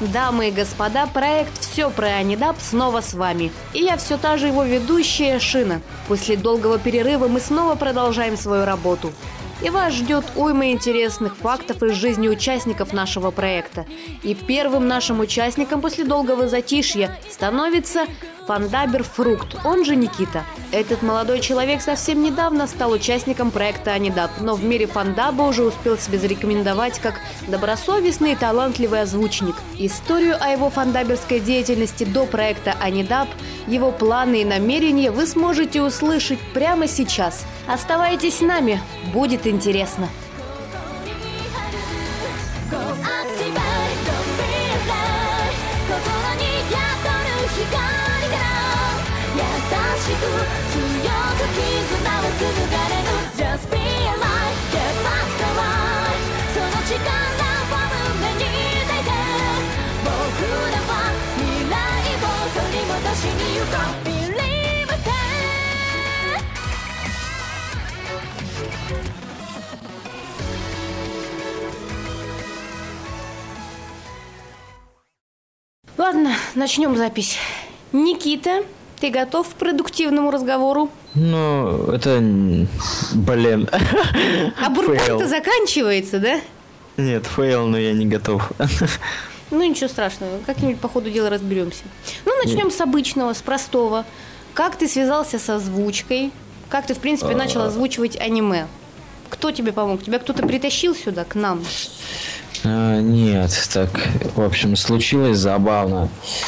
Дамы и господа, проект «Все про Анидап» снова с вами. И я все та же его ведущая Шина. После долгого перерыва мы снова продолжаем свою работу. И вас ждет уйма интересных фактов из жизни участников нашего проекта. И первым нашим участником после долгого затишья становится Фандабер Фрукт, он же Никита. Этот молодой человек совсем недавно стал участником проекта Анидап, но в мире фандаба уже успел себя зарекомендовать как добросовестный и талантливый озвучник. Историю о его фандаберской деятельности до проекта Анидап, его планы и намерения вы сможете услышать прямо сейчас. Оставайтесь с нами, будет интересно. Ладно, начнем запись. Никита, ты готов к продуктивному разговору? Ну, это... Блин. А бурбон-то заканчивается, да? Нет, фейл, но я не готов. Ну, ничего страшного, как-нибудь по ходу дела разберемся. Ну, начнем с обычного, с простого. Как ты связался с озвучкой? Как ты, в принципе, начал озвучивать аниме? Кто тебе помог? Тебя кто-то притащил сюда, к нам? Нет, так, в общем, случилось забавно.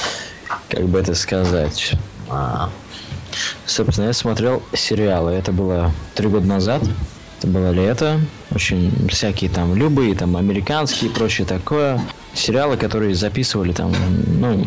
Как бы это сказать? Собственно, я смотрел сериалы. Это было 3 года назад. Это было лето. Очень всякие там любые, там американские и прочее такое. Сериалы, которые записывали там, ну,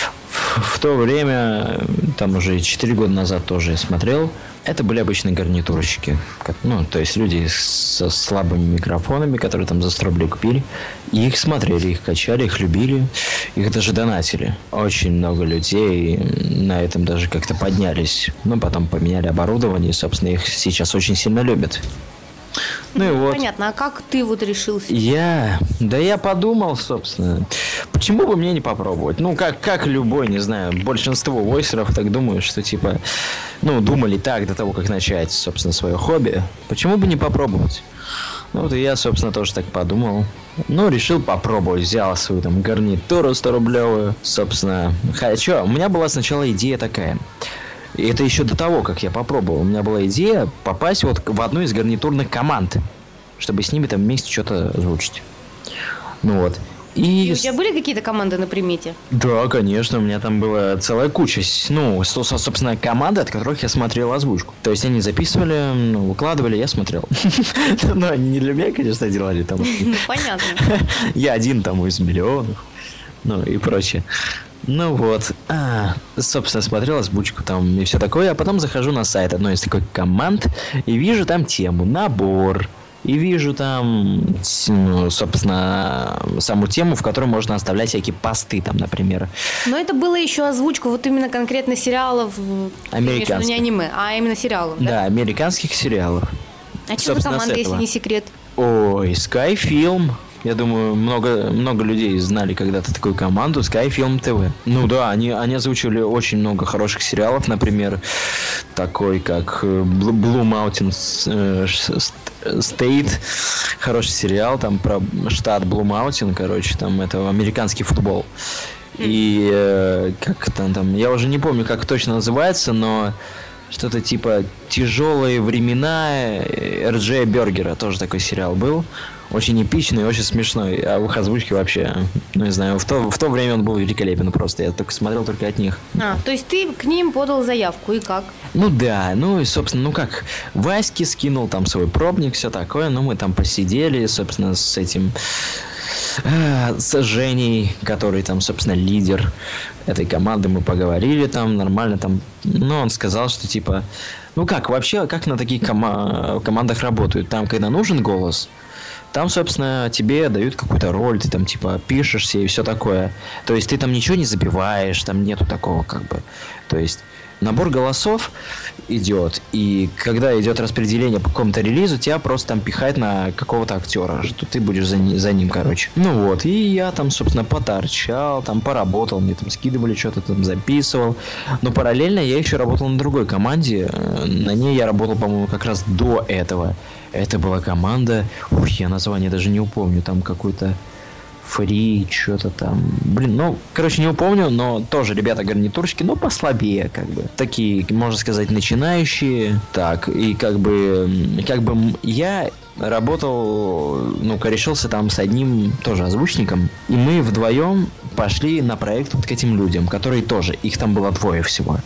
в то время, там уже 4 года назад тоже я смотрел. Это были обычные гарнитурщики. Ну, то есть люди со слабыми микрофонами, которые там за 100 рублей купили. И их смотрели, их качали, их любили. Их даже донатили. Очень много людей на этом даже как-то поднялись. Ну, потом поменяли оборудование. И, собственно, их сейчас очень сильно любят. Ну и вот. Понятно, а как ты вот решился? Я подумал, собственно, почему бы мне не попробовать? Ну, как любой, не знаю, большинство войсеров так думают, что типа, ну, думали так до того, как начать, собственно, свое хобби. Почему бы не попробовать? Ну, вот и я, собственно, тоже так подумал. Ну, решил попробовать. Взял свою там гарнитуру 100-рублевую. Собственно, у меня была сначала идея такая. И это еще до того, как я попробовал. У меня была идея попасть вот в одну из гарнитурных команд, чтобы с ними там вместе что-то озвучить. Ну вот. И у тебя были какие-то команды на примете? Да, конечно, у меня там была целая куча, ну, собственно, команды, от которых я смотрел озвучку. То есть они записывали, ну, выкладывали, я смотрел. Но они не для меня, конечно, делали там. Понятно. Я один там из миллионов, ну и прочее. Ну вот, собственно, смотрел озвучку там и все такое, а потом захожу на сайт одной из таких команд и вижу там тему «Набор». И вижу там, ну, собственно, саму тему, в которой можно оставлять всякие посты, там, например. Но это было еще озвучка вот именно конкретно сериалов. Американских. Не аниме, а именно сериалов, да? Да, американских сериалов. А что за команда, если не секрет? Ой, Skyfilm. Я думаю, много людей знали когда-то такую команду, Skyfilm TV. Ну да, они озвучивали очень много хороших сериалов, например, такой как Blue Mountain State, хороший сериал, там про штат Blue Mountain, короче, там это американский футбол. И как там, я уже не помню, как точно называется, но что-то типа «Тяжелые времена» Р.Дж. Бергера, тоже такой сериал был. Очень эпичный, очень смешной. А в их озвучке вообще, ну не знаю, в то время он был великолепен просто. Я только смотрел только от них. То есть ты к ним подал заявку, и как? Ну да, ну и, собственно, ну как, Ваське скинул там свой пробник, все такое. Ну мы там посидели, собственно, с этим... с Женей, который там, собственно, лидер этой команды, мы поговорили там нормально там. Ну, он сказал, что типа, ну как, вообще, как на таких командах работают? Там, когда нужен голос, там, собственно, тебе дают какую-то роль, ты там, типа, пишешься и все такое. То есть ты там ничего не забиваешь, там нету такого, как бы. То есть набор голосов идет, и когда идет распределение по какому-то релизу, тебя просто там пихает на какого-то актера, что ты будешь за ним, короче. Ну вот, и я там, собственно, поторчал, там поработал, мне там скидывали что-то, там записывал. Но параллельно я еще работал на другой команде, на ней я работал, по-моему, как раз до этого. Это была команда, я название даже не упомню, там какой-то Фри, что-то там. Блин, ну, короче, не упомню, но тоже ребята гарнитурщики, но послабее, как бы. Такие, можно сказать, начинающие. Так, и как бы я работал, ну, корешился там с одним тоже озвучником. И мы вдвоем пошли на проект вот к этим людям, которые тоже, их там было 2 всего.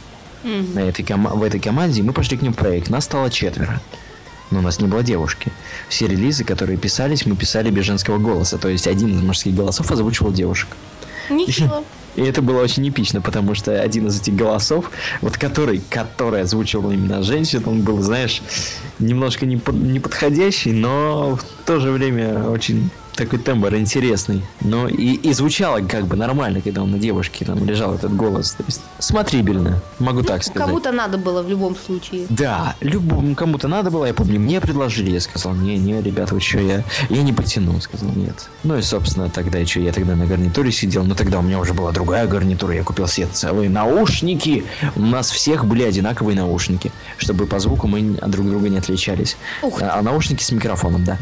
В этой команде мы пошли к ним в проект. Нас стало 4. Но у нас не было девушки. Все релизы, которые писались, мы писали без женского голоса. То есть один из мужских голосов озвучивал девушек. Ничего. И это было очень эпично, потому что один из этих голосов, вот который озвучивал именно женщин, он был, знаешь, немножко неподходящий, но в то же время очень такой тембр интересный. Но и звучало как бы нормально, когда он на девушке там лежал этот голос. То есть смотрибельно, могу так сказать. Кому-то надо было в любом случае. Да, кому-то надо было. Я помню, мне предложили, я сказал, не, ребята, вы что, я не потяну, сказал, нет. Ну и, собственно, я тогда на гарнитуре сидел, но тогда у меня уже была другая гарнитура, я купил себе целые наушники. У нас всех были одинаковые наушники, чтобы по звуку мы друг друга не отличались. А наушники с микрофоном, да.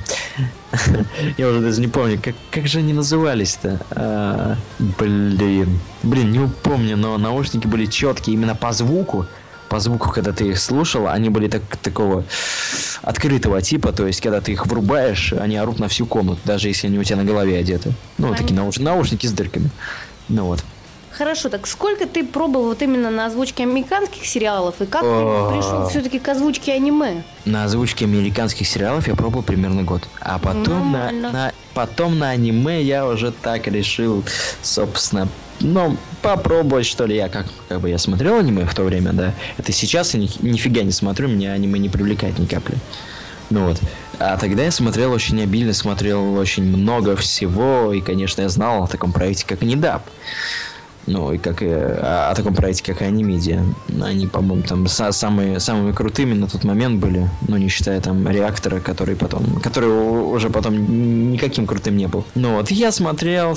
Я уже даже не помню, как же они назывались-то. Блин, не упомню, но наушники были четкие именно по звуку. По звуку, когда ты их слушал, они были такого открытого типа, то есть, когда ты их врубаешь, они орут на всю комнату, даже если они у тебя на голове одеты. Ну, такие наушники с дырками. Ну вот. Хорошо, так сколько ты пробовал вот именно на озвучке американских сериалов, и как ты пришел все-таки к озвучке аниме? На озвучке американских сериалов я пробовал примерно год. А потом потом на аниме я уже так решил, собственно, попробовать, что ли, я как бы я смотрел аниме в то время, да. Это сейчас я нифига не смотрю, меня аниме не привлекает ни капли. Ну вот. А тогда я смотрел очень обильно, смотрел очень много всего, и, конечно, я знал о таком проекте, как Нидап. Ну, и как о таком проекте, как Анимедиа. Они, по-моему, там самыми крутыми на тот момент были, ну, не считая там Реактора, который уже потом никаким крутым не был. Ну, вот, я смотрел,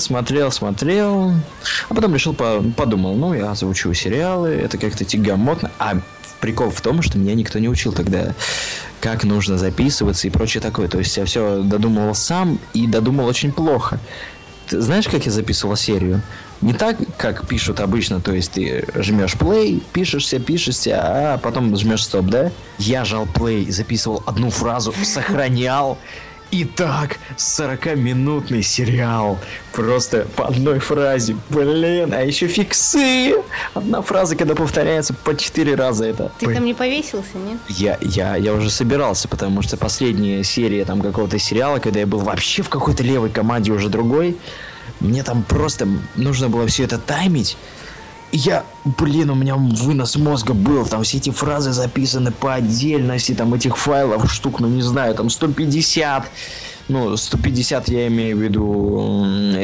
а потом решил, подумал, я озвучу сериалы, это как-то тягомотно, а прикол в том, что меня никто не учил тогда, как нужно записываться и прочее такое. То есть я все додумывал сам и додумал очень плохо. Ты знаешь, как я записывал серию? Не так, как пишут обычно, то есть ты жмешь play, пишешься, а потом жмешь стоп, да? Я жал play, записывал одну фразу, сохранял. И так, 40-минутный сериал. Просто по одной фразе. Блин, а еще фиксы. Одна фраза, когда повторяется по 4 раза это. Ты там не повесился, нет? Я уже собирался, потому что последняя серия там какого-то сериала, когда я был вообще в какой-то левой команде уже другой, мне там просто нужно было все это таймить. У меня вынос мозга был, там все эти фразы записаны по отдельности, там этих файлов штук, не знаю, там 150. 150 я имею в виду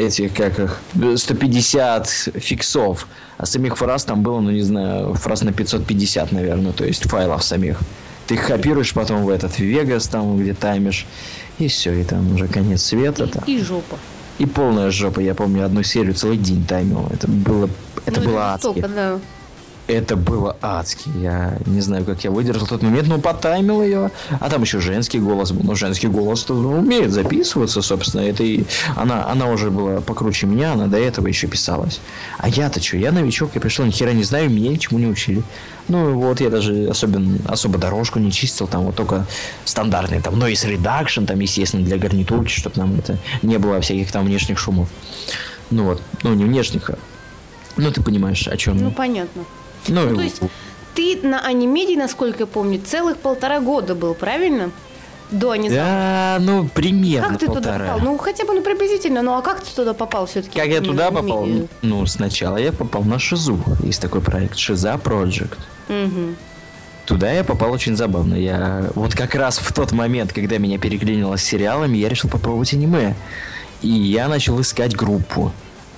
150 фиксов. А самих фраз там было, не знаю, фраз на 550, наверное, то есть файлов самих. Ты их копируешь потом в этот Vegas, там, где таймишь, и все, и там уже конец света. И жопа. И полная жопа. Я помню, одну серию целый день таймил. Это было адски. Да. Это было адски. Я не знаю, как я выдержал тот момент, но потаймил ее. А там еще женский голос был. Но женский голос-то умеет записываться, собственно. Это она уже была покруче меня, она до этого еще писалась. А я-то что? Я новичок, я пришел, ни хера не знаю, меня ничему не учили. Я даже особо дорожку не чистил, там вот только стандартный, там, noise reduction, там, естественно, для гарнитурки, чтобы нам это не было всяких там внешних шумов. Не внешних, ты понимаешь, о чем. Понятно. То есть ты на Анимедии, насколько я помню, целых 1,5 года был, правильно? До Анимедии. Да, примерно как ты 1,5. Туда попал? Хотя бы приблизительно, а как ты туда попал все-таки? Как я туда попал? Сначала я попал на Шизу. Есть такой проект, Шиза Project. Угу. Туда я попал очень забавно. Я вот как раз в тот момент, когда меня переклинило с сериалами, я решил попробовать аниме. И я начал искать группу.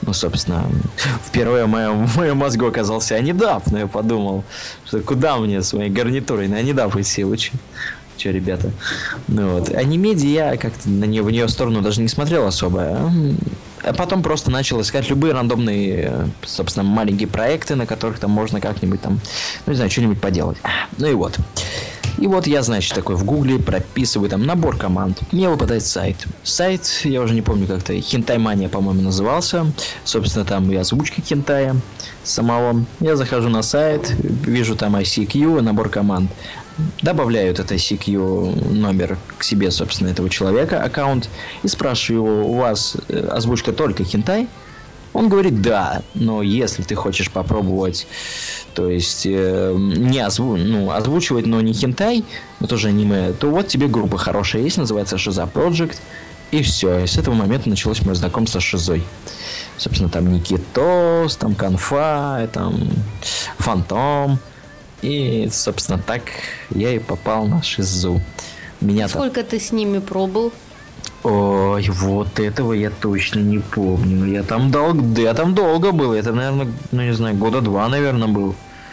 Ну, собственно, впервые в моем мозгу оказался Анидап, но я подумал, что куда мне с моей гарнитурой на Анидап идти, вы че, ребята? Ну вот, Анимеди я как-то в нее сторону даже не смотрел особо. А потом просто начал искать любые рандомные, собственно, маленькие проекты, на которых там можно как-нибудь там, ну, не знаю, что-нибудь поделать. Ну и вот. И вот я, значит, такой в гугле прописываю там набор команд. Мне выпадает сайт. Сайт, я уже не помню как-то, Хентаймания, по-моему, назывался. Собственно, там и озвучка хентая самого. Я захожу на сайт, вижу там ICQ, набор команд. Добавляю этот ICQ номер к себе, собственно, этого человека, аккаунт, и спрашиваю его, у вас озвучка только хентай? Он говорит, да, но если ты хочешь попробовать, то есть не озвучивать, но не хентай, но тоже аниме, то вот тебе группа хорошая есть, называется Шиза Project, и все. И с этого момента началось мое знакомство с Шизой. Собственно, там Никитос, там Конфа, там Фантом. И, собственно, так я и попал на Шизу. Сколько ты с ними пробыл? Ой, вот этого я точно не помню. Я там долго был. Это, наверное, ну не знаю, года 2, наверное, был.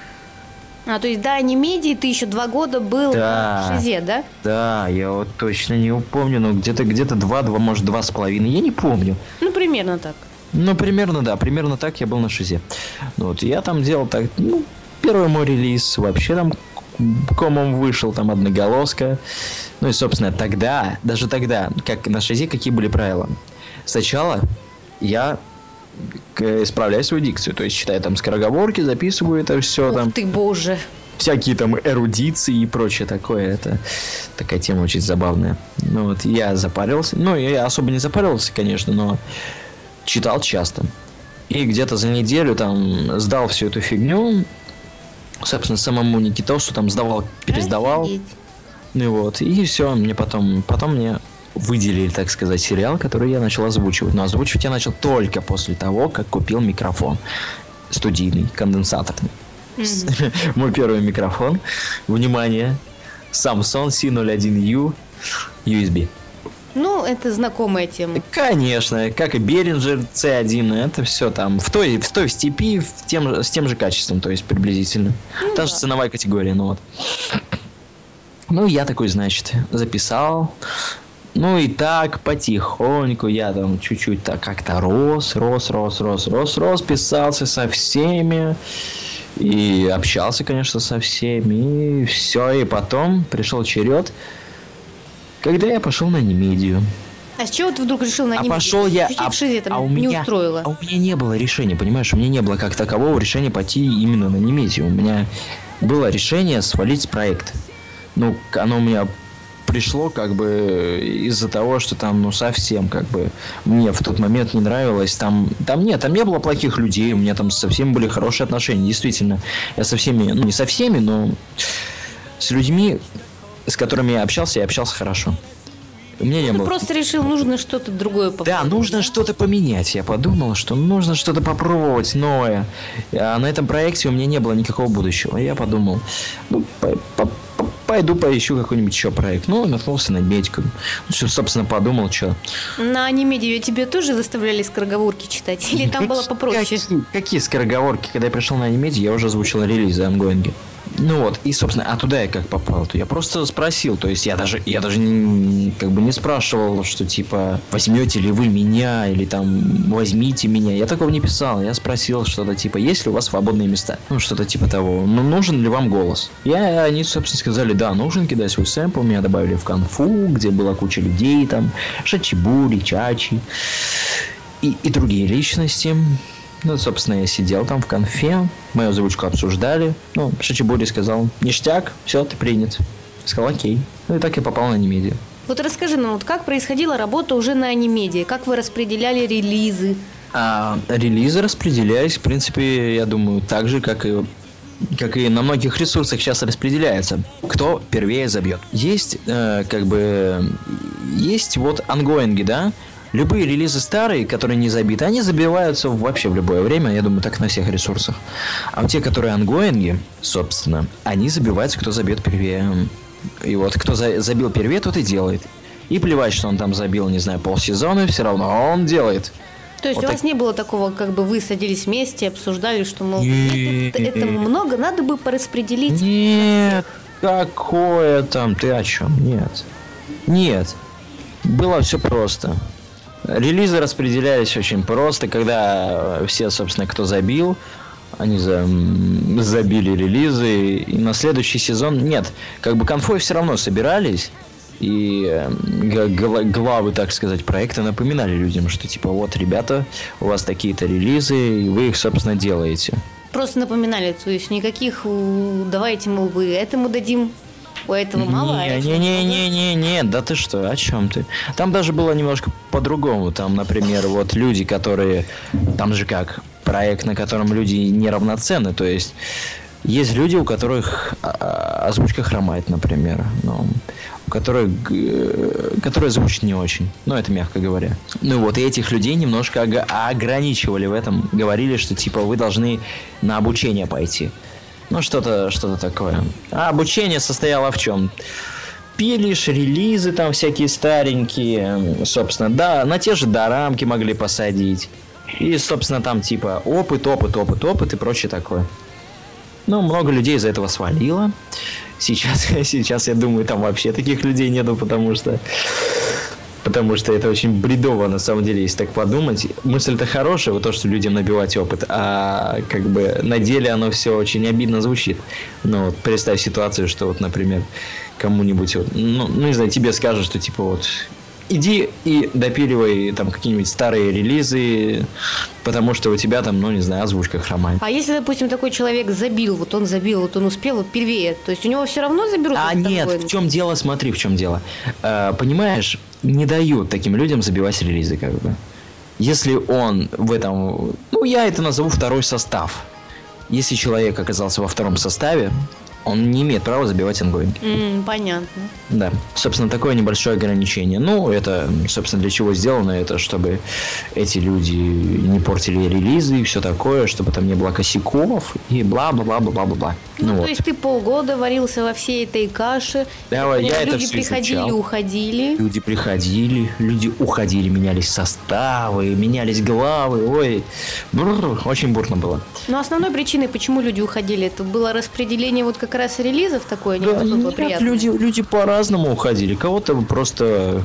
То есть до Анимедии ты еще 2 года был в Шизе, да? Да, я вот точно не помню, но где-то 2, может 2,5, я не помню. Ну, примерно так. Ну, примерно так я был на Шизе. Вот, я там делал так, первый мой релиз вообще там комом вышел, там одноголоска. Ну и, собственно, даже тогда, как на Шизе, какие были правила? Сначала я исправляю свою дикцию, то есть читаю там скороговорки, записываю это все. Ух там. Ты, боже! Всякие там эрудиции и прочее такое. Это такая тема очень забавная. Ну вот, я запарился. Ну, я особо не запарился, конечно, но читал часто. И где-то за неделю там сдал всю эту фигню. Собственно, самому Никитосу там сдавал, пересдавал. Ну вот, и все, мне потом мне выделили, так сказать, сериал, который я начал озвучивать. Но озвучивать я начал только после того, как купил микрофон студийный, конденсаторный. Мой первый микрофон. Внимание, Samsung C01U USB. Ну, это знакомая тема. Конечно, как и Behringer C1, это все там в той степи с тем же качеством, то есть приблизительно. Та же ценовая категория, ну вот. Ну, я такой, значит, записал. Ну и так потихоньку я там чуть-чуть так как-то рос, писался со всеми. И общался, конечно, со всеми. И все, и потом пришел черед, когда я пошел на Анимедию. А с чего ты вдруг решил на Анимедию? Пошел я... не устроило? А у меня не было решения, понимаешь? У меня не было как такового решения пойти именно на Анимедию. У меня было решение свалить с проекта. Ну, оно у меня пришло как бы из-за того, что там, совсем как бы мне в тот момент не нравилось. Там не было плохих людей, у меня там со всеми были хорошие отношения. Действительно, я со всеми, не со всеми, но с людьми, с которыми я общался хорошо. У меня не было. Просто решил, нужно что-то другое попробовать. Да, нужно что-то поменять. Я подумал, что нужно что-то попробовать новое. А на этом проекте у меня не было никакого будущего. Я подумал, пойду поищу какой-нибудь еще проект. Ну, наткнулся на медику. Собственно, подумал, что. На Анимедию тебе тоже заставляли скороговорки читать? Или там было попроще? Какие скороговорки? Когда я пришел на Анимедию, я уже озвучил релизы ангоинги. Ну вот, и, собственно, туда я как попал? Я просто спросил, то есть я даже не спрашивал, что типа возьмете ли вы меня, или там возьмите меня. Я такого не писал, я спросил что-то типа, есть ли у вас свободные места? Ну, что-то типа того, нужен ли вам голос? Они, собственно, сказали, да, нужен, кидай свой сэмпл, меня добавили в конфу, где была куча людей, там, Шачибури, Чачи и другие личности. Ну, собственно, я сидел там в конфе, мою озвучку обсуждали. Ну, Шачибури сказал, ништяк, все, ты принят. Сказал, окей. Ну, и так я попал на Анимедию. Вот расскажи нам, как происходила работа уже на Анимедии? Как вы распределяли релизы? Релизы распределялись, в принципе, я думаю, так же, как и на многих ресурсах сейчас распределяется. Кто первее забьет. Есть вот ангоинги, да? Любые релизы старые, которые не забиты, они забиваются вообще в любое время, я думаю, так на всех ресурсах. А вот те, которые ангоинги, собственно, они забиваются, кто забьет первее. И вот кто забил первее, тот и делает. И плевать, что он там забил, не знаю, полсезона, все равно он делает. То есть Вот у вас не было такого, как бы вы садились вместе, обсуждали, что, мол, нет, это много, надо бы пораспределить? Нет, какое там, ты о чем? Нет. Было все просто. Релизы распределялись очень просто, когда все, собственно, кто забил, они забили релизы, и на следующий сезон... Нет, как бы конфой все равно собирались, и главы, так сказать, проекта напоминали людям, что типа вот, ребята, у вас такие-то релизы, и вы их, собственно, делаете. Просто напоминали, то есть никаких давайте, мол, вы этому дадим, у этого мало, а этого Не, да ты что, о чем ты? Там даже было немножко по-другому. Там, например, вот люди, которые... Там же как, проект, на котором люди неравноценны, то есть люди, у которых озвучка хромает, например, которые звучат не очень, это мягко говоря. Ну вот, и этих людей немножко ограничивали в этом, говорили, что типа вы должны на обучение пойти. Что-то такое. А обучение состояло в чем? Пилишь релизы там всякие старенькие, собственно, да, на те же дорамки могли посадить. И, собственно, там типа опыт и прочее такое. Много людей из-за этого свалило. Сейчас, я думаю, там вообще таких людей нету, потому что это очень бредово, на самом деле, если так подумать. Мысль-то хорошая, вот то, что людям набивать опыт, а как бы на деле оно все очень обидно звучит. Вот представь ситуацию, что вот, например, кому-нибудь, не знаю, тебе скажут, что типа вот иди и допиливай там какие-нибудь старые релизы, потому что у тебя там, не знаю, озвучка хромает. А если, допустим, такой человек забил, вот он успел, первее, то есть у него все равно заберут? Нет, в чем дело, смотри, в чем дело. Понимаешь, не дают таким людям забивать релизы, как бы. Если он в этом, я это назову второй состав. Если человек оказался во втором составе, он не имеет права забивать ангоинги. Понятно. Да, собственно, такое небольшое ограничение. Это, собственно, для чего сделано? Это чтобы эти люди не портили релизы и все такое, чтобы там не было косяков и бла-бла-бла-бла-бла-бла. То есть ты полгода варился во всей этой каше. Да, я это люди все приходили, изучал. уходили. Люди уходили, менялись составы, менялись главы. Очень бурно было. Но основной причиной, почему люди уходили, это было распределение вот как раз релизов такое, не было приятное. Люди по-разному уходили. Кого-то просто,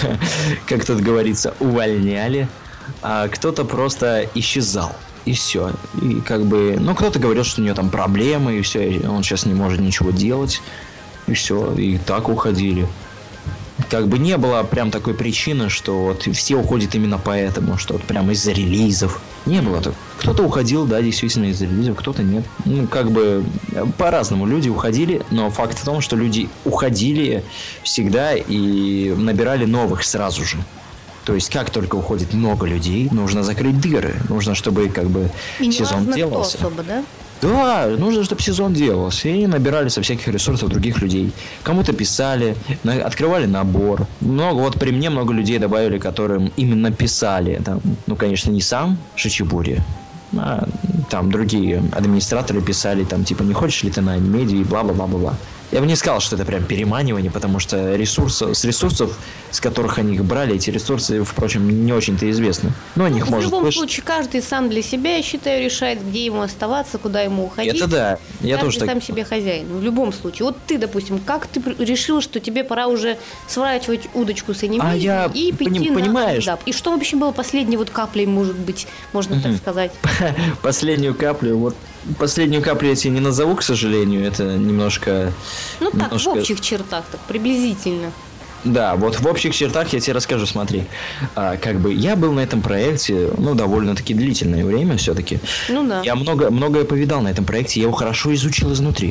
как тут говорится, увольняли, а кто-то просто исчезал. И все. И как бы, кто-то говорил, что у него там проблемы, и все, и он сейчас не может ничего делать. И все. И так уходили. Как бы не было прям такой причины, что вот все уходят именно поэтому, что вот прям из-за релизов. Не было так. Кто-то уходил, да, действительно из-за релизов, кто-то нет. Как бы по-разному люди уходили, но факт в том, что люди уходили всегда и набирали новых сразу же. То есть, как только уходит много людей, нужно закрыть дыры. Нужно, чтобы как бы и сезон не делался. Кто особо, да? Да, нужно, чтобы сезон делался. И набирали со всяких ресурсов других людей. Кому-то писали, открывали набор. Вот при мне много людей добавили, которым именно писали. Там, конечно, не сам Шичибури, а там другие администраторы писали, там, типа, не хочешь ли ты на анимедию и бла-бла-бла-бла-бла. Я бы не сказал, что это прям переманивание, потому что с ресурсов, с которых они их брали, эти ресурсы, впрочем, не очень-то известны. Но о них может... В любом случае, каждый сам для себя, я считаю, решает, где ему оставаться, куда ему уходить. Это да. Я тоже сам себе хозяин. В любом случае. Вот ты, допустим, как ты решил, что тебе пора уже сворачивать удочку с анимацией и пойти на стендап? И что вообще было последней вот каплей, может быть, можно так сказать? Последнюю каплю, Последнюю каплю я тебе не назову, к сожалению, это немножко... в общих чертах, так, приблизительно. Да, вот в общих чертах я тебе расскажу, смотри. Как бы я был на этом проекте, довольно-таки длительное время все-таки. Да. Я многое повидал на этом проекте, я его хорошо изучил изнутри.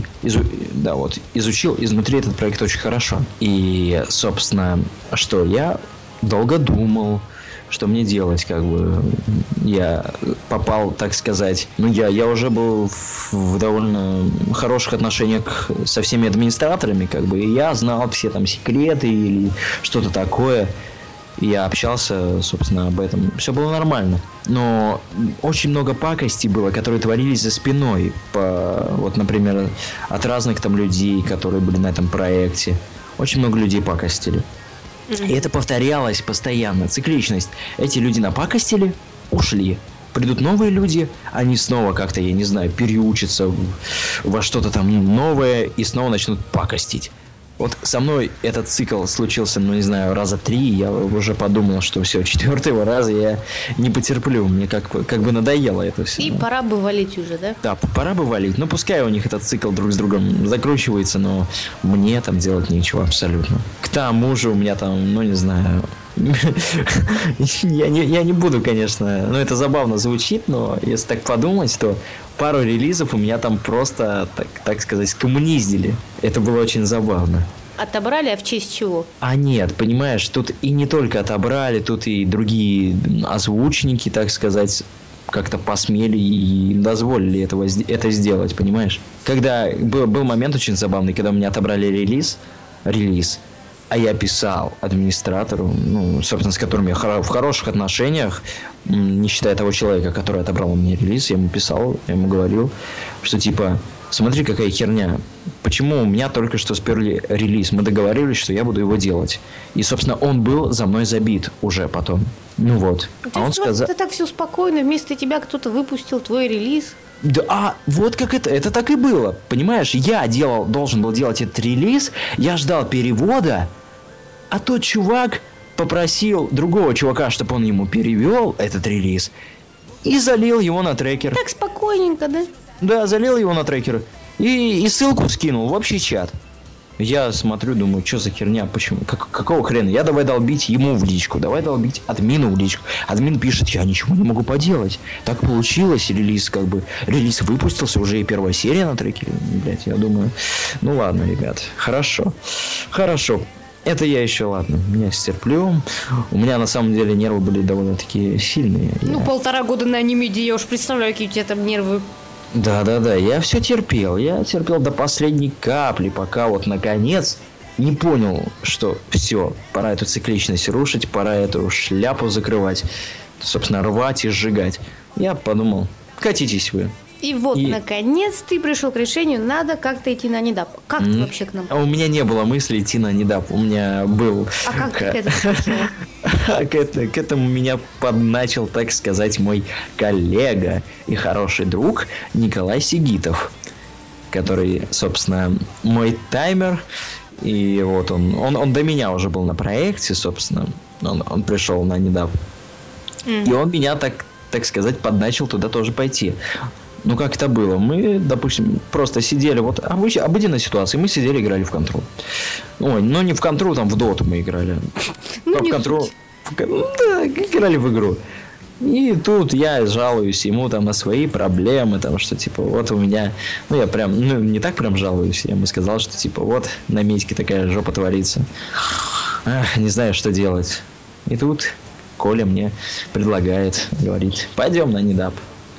Изучил изнутри этот проект очень хорошо. И, собственно, что я долго думал, что мне делать, как бы. Я попал, так сказать, я уже был в довольно хороших отношениях со всеми администраторами, как бы, и я знал все там секреты или что-то такое. Я общался, собственно, об этом. Все было нормально. Но очень много пакостей было, которые творились за спиной. Например, от разных там людей, которые были на этом проекте. Очень много людей пакостили. И это повторялось постоянно, цикличность. Эти люди напакостили, ушли. Придут новые люди, они снова как-то, я не знаю, переучатся во что-то там новое и снова начнут пакостить. Вот со мной этот цикл случился, ну, не знаю, раза 3, я уже подумал, что все, 4-го раза я не потерплю, мне как бы надоело это все. И пора бы валить уже, да? Да, пора бы валить. Ну, пускай у них этот цикл друг с другом закручивается, но мне там делать нечего абсолютно. К тому же у меня там, ну, не знаю... Я не буду, конечно, ну, это забавно звучит, но если так подумать, то пару релизов у меня там просто, так сказать, скоммуниздили. Это было очень забавно. Отобрали, а в честь чего? А нет, понимаешь, тут и не только отобрали, тут и другие озвучники, так сказать, как-то посмели и дозволили это сделать, понимаешь? Когда был момент очень забавный, когда у меня отобрали релиз, а я писал администратору, ну, собственно, с которым я в хороших отношениях, не считая того человека, который отобрал у меня релиз, я ему писал, я ему говорил, что типа, смотри, какая херня, почему у меня только что сперли релиз, мы договорились, что я буду его делать. И, собственно, он был за мной забит уже потом. Ну вот. А он сказал... Это так все спокойно, вместо тебя кто-то выпустил твой релиз. Да, вот как это так и было, понимаешь, я должен был делать этот релиз, я ждал перевода, а тот чувак попросил другого чувака, чтобы он ему перевел этот релиз и залил его на трекер. Так спокойненько, да? Да, залил его на трекер и ссылку скинул в общий чат. Я смотрю, думаю, что за херня, почему, какого хрена? Я давай долбить ему в личку, давай долбить админу в личку. Админ пишет, я ничего не могу поделать. Так получилось, релиз выпустился, уже и первая серия на трекере. Блять, я думаю, ну ладно, ребят, хорошо. Это я еще, ладно, меня стерплю. У меня на самом деле нервы были довольно-таки сильные. Ну, 1,5 года на аниме, я уж представляю, какие у тебя там нервы. Да, я все терпел. Я терпел до последней капли, пока вот наконец не понял, что все, пора эту цикличность рушить, пора эту шляпу закрывать, собственно, рвать и сжигать. Я подумал, катитесь вы. И вот, наконец, ты пришел к решению, надо как-то идти на недап. Как ты вообще к нам? У меня не было мысли идти на недап. У меня был... А как ты к этому пришел? К этому меня подначил, так сказать, мой коллега и хороший друг Николай Сигитов, который, собственно, мой таймер. И вот он до меня уже был на проекте, собственно. Он пришел на недап. И он меня, так сказать, подначил туда тоже пойти. Ну, как это было? Мы, допустим, просто сидели, вот обыденная ситуация, мы сидели, играли в Control. Ой, ну не в Control, там в Доту мы играли. Ну, в Control. Да, играли в игру. И тут я жалуюсь ему там на свои проблемы, там, что типа вот у меня, ну я прям, ну не так прям жалуюсь, я ему сказал, что типа вот на Медьке такая жопа творится. Ах, не знаю, что делать. И тут Коля мне предлагает, говорит, пойдем на недап.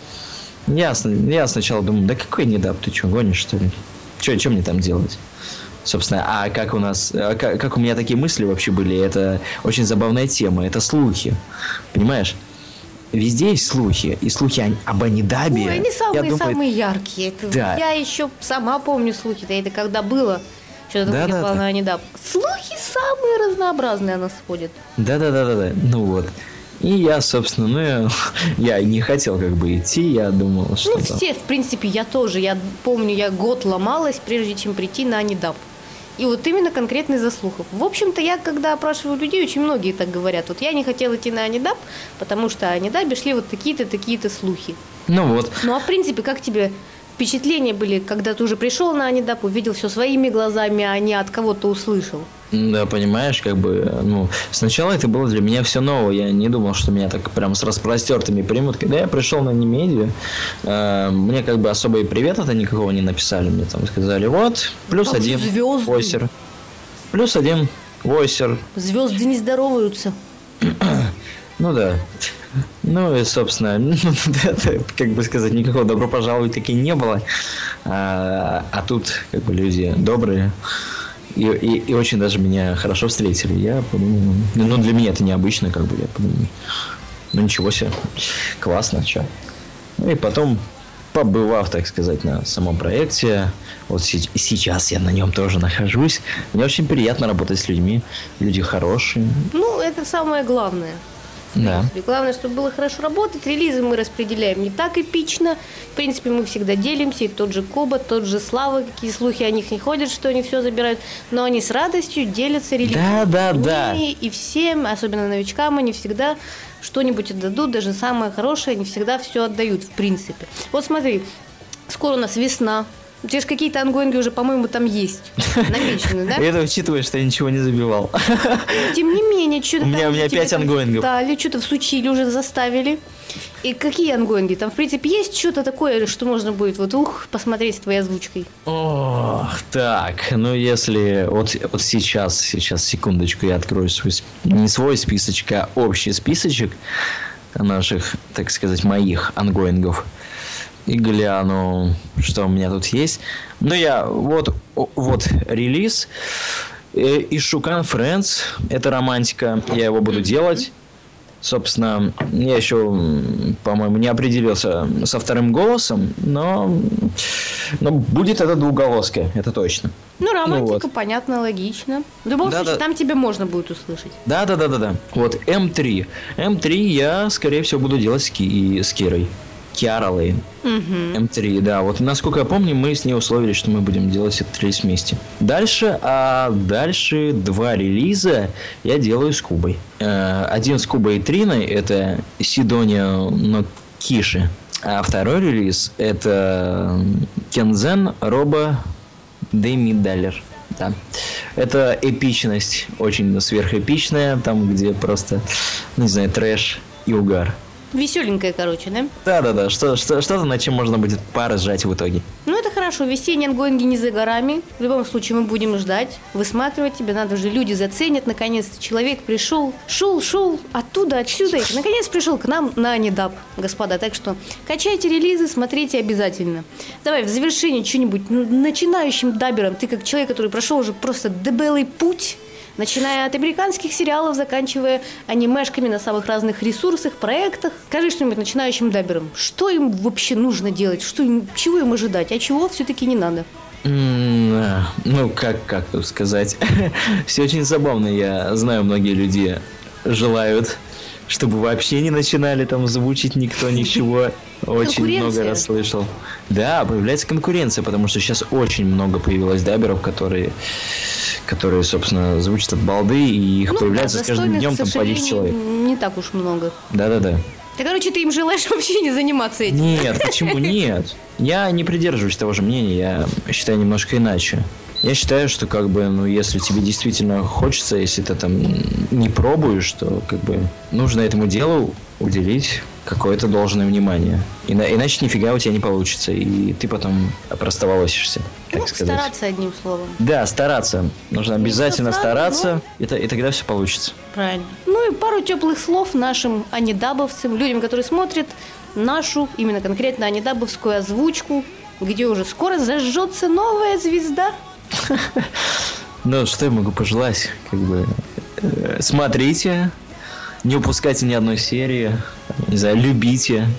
Я сначала думаю, да какой недап, ты что, гонишь, что ли? Что мне там делать? Собственно, а как у меня такие мысли вообще были, это очень забавная тема, это слухи, понимаешь? Везде есть слухи, и слухи об Анидабе. Ой, они самые яркие. Да. Я еще сама помню слухи-то, это когда было, что-то такое на Анидаб. Слухи самые разнообразные у нас ходят. Да, ну вот. И я, собственно, я не хотел как бы идти, я думал, что... Ну, все, в принципе, я тоже. Я помню, я год ломалась, прежде чем прийти на Анидаб. И вот именно конкретно из-за слухов. В общем-то, я, когда опрашиваю людей, очень многие так говорят. Вот я не хотела идти на Анидаб, потому что о Анидабе шли вот такие-то слухи. Ну вот. Ну, а в принципе, как тебе впечатления были, когда ты уже пришел на Анидаб, увидел все своими глазами, а не от кого-то услышал? Да, понимаешь, как бы, ну, сначала это было для меня все новое, я не думал, что меня так прям с распростертыми примут. Когда я пришел на Немедию, мне как бы особо и привета-то никакого не написали, мне там сказали, вот, +1 войсер, +1 войсер. Звезды не здороваются. Ну да. Ну и, собственно, как бы сказать, никакого добро пожаловать таки не было. А тут, как бы, люди добрые. И очень даже меня хорошо встретили. Я подумал, ну для меня это необычно, как бы, я подумал, ну ничего себе, классно, что. Ну и потом, побывав, так сказать, на самом проекте, вот сейчас я на нем тоже нахожусь, мне очень приятно работать с людьми, люди хорошие. Ну, это самое главное. Да. Главное, чтобы было хорошо работать. Релизы мы распределяем не так эпично. В принципе, мы всегда делимся. И тот же Коба, тот же Слава, какие слухи о них не ходят, что они все забирают. Но они с радостью делятся релизами. Да. И всем, особенно новичкам, они всегда что-нибудь отдадут. Даже самое хорошее, они всегда все отдают, в принципе. Вот смотри, скоро у нас весна. У тебя же какие-то ангоинги уже, по-моему, там есть. Намечены, да? Это учитывая, что я ничего не забивал. Тем не менее, что-то У меня 5 ангоингов. дали, что-то всучили, уже заставили. И какие ангоинги? Там, в принципе, есть что-то такое, что можно будет посмотреть с твоей озвучкой? Ох, так, ну если вот сейчас, секундочку, я открою не свой списочек, а общий списочек наших, так сказать, моих ангоингов. И гляну, что у меня тут есть. Ну, я вот релиз. Ишукан Friends. Это романтика. Я его буду делать. Собственно, я еще, по-моему, не определился со вторым голосом, но будет это двуголоска, это точно. Ну, романтика, понятно, логично. В любом случае, там тебя можно будет услышать. Да. Вот, М3. М3 я, скорее всего, буду делать с Кирой. Киара Лейн. М3, да. Вот насколько я помню, мы с ней условились, что мы будем делать этот релиз вместе. Дальше 2 релиза я делаю с Кубой. Один с Кубой и Триной, это Сидония но Киши. А второй релиз это Кензен Роба Демидалер. Да. Это эпичность, очень сверхэпичная, там где просто, не знаю, трэш и угар. Веселенькая, короче, да? Да. Что-то, над чем можно будет поржать в итоге. Ну, это хорошо. Весенние ангоинги не за горами. В любом случае, мы будем ждать, высматривать тебя. Надо же, люди заценят. Наконец-то человек пришел, шел оттуда, отсюда. И, наконец, пришел к нам на Анидаб, господа. Так что качайте релизы, смотрите обязательно. Давай, в завершении что-нибудь начинающим дабером. Ты как человек, который прошел уже просто дебелый путь, начиная от американских сериалов, заканчивая анимешками на самых разных ресурсах, проектах. Скажи что-нибудь начинающим даберам. Что им вообще нужно делать? Чего им ожидать? А чего все-таки не надо? Ну, как тут сказать? Все очень забавно. Я знаю, многие люди желают, чтобы вообще не начинали там звучить никто ничего. Очень много раз слышал. Да, появляется конкуренция, потому что сейчас очень много появилось даберов, которые, собственно, звучат от балды, и их появляется с каждым днем там по 10 человек. Не так уж много. Да. Да, короче, ты им желаешь вообще не заниматься этим? Нет, почему нет? Я не придерживаюсь того же мнения, я считаю немножко иначе. Я считаю, что если тебе действительно хочется, если ты там не пробуешь, то нужно этому делу уделить какое-то должное внимание. Иначе нифига у тебя не получится, и ты потом опростоволосишься, так сказать. Стараться, одним словом. Да, стараться. Нужно обязательно стараться, и тогда все получится. Правильно. Ну и пару теплых слов нашим анидабовцам, людям, которые смотрят нашу, именно конкретно анидабовскую озвучку, где уже скоро зажжется новая звезда. Ну, что я могу пожелать? Смотрите, не упускайте ни одной серии, не знаю, любите.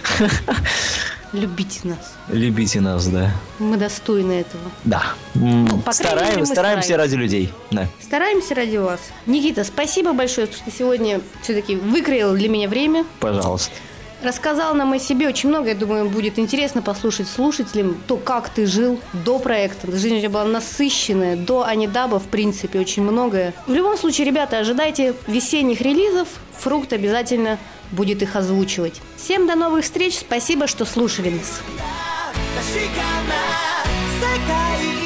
Любите нас. Любите нас, да. Мы достойны этого. Да. Стараемся ради людей. Да. Стараемся ради вас. Никита, спасибо большое, что ты сегодня все-таки выкроил для меня время. Пожалуйста. Рассказал нам о себе очень много. Я думаю, будет интересно послушать слушателям то, как ты жил до проекта. Жизнь у тебя была насыщенная. До Анидаба, в принципе, очень многое. В любом случае, ребята, ожидайте весенних релизов. Фрукт обязательно будет их озвучивать. Всем до новых встреч. Спасибо, что слушали нас.